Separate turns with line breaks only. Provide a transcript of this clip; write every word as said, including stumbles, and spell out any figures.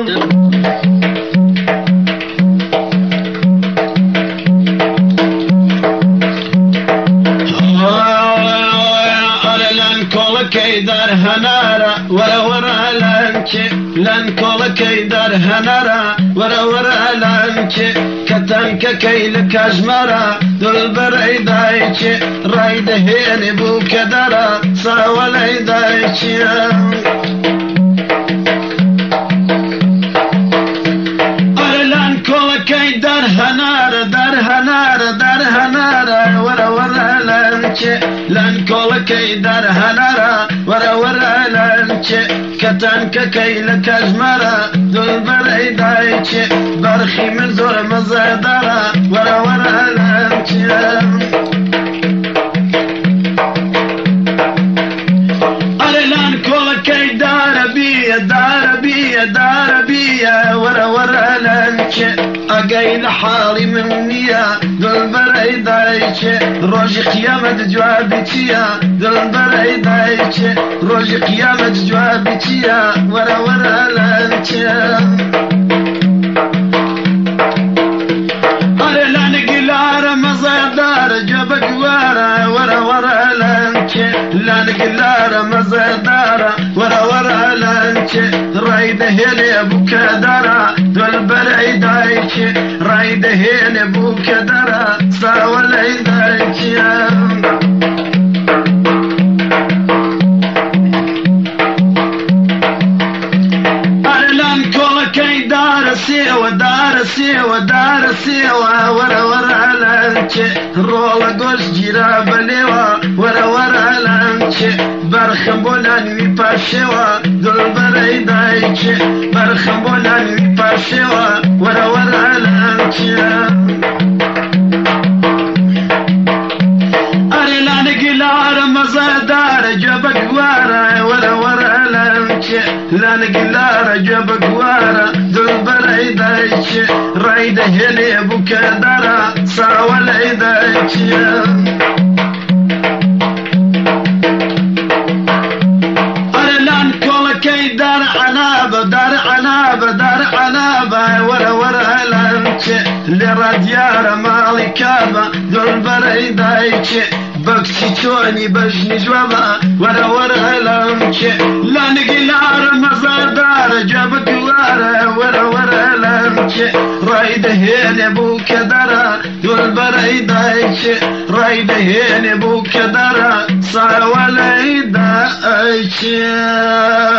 كيدر هنارا ورا ورا لانكي لان كولا كيدر هنارا ورا ورا لانكي كتنك كيل كاجمرا دول بريدايكي رايد هيني بو كدرا ساوليدايكي لان كولا كيدر هنارا در هنارا در هنارا ورا ورا لانكي لان كولا كيدر هنارا ورا ورا لانكي كتنك كيل كاجمرا دول بريدايكي برخي من زور مزادرا ورا ورا لانكي لان كولا كيدر بيا دار بيا دار بيا ورا ورا لانكي أقايل حالي مني دول بريدايكي روجي قيامة جوابتيا دول بريدايكي روجي قيامة جوابتيا ورا ورا لانكي أري لانك لارا مزادار جبك ورا ورا ورا لانكي لانك لارا مزادار ورا ورا لانكي رايد هيلي ابو كدرا دول بريدايكي رايد هيلي ابو كدرا ساوليدايكي دار سيوا دار سيوا دار سيوا ورا ورا لانكي رولا قوش جيرا بليوا ورا ورا لانكي برخبولان مي باشيوا دول بريدايكي برخبولان مي باشيوا ورا ورا لانكي أري لانك لار مزادار جبك ورا ورا ورا لانكي لانك لار جبك ورا دول بريدايكي رايد هلي ابو كدرا ساوليدايكي لان كولا كي دار عنابة دار عنابة دار عنابة ورا ورا لانكي لراديارة مالي كابة دول بريدايكي بكسي توني بجني جوابا ورا ورا لانكي لانك لار مزادار جابك ورا ورا ورا لانكي رايد هيني ابو كدرا دول بريدايكي رايد هيني ابو كدرا ساوليدايكي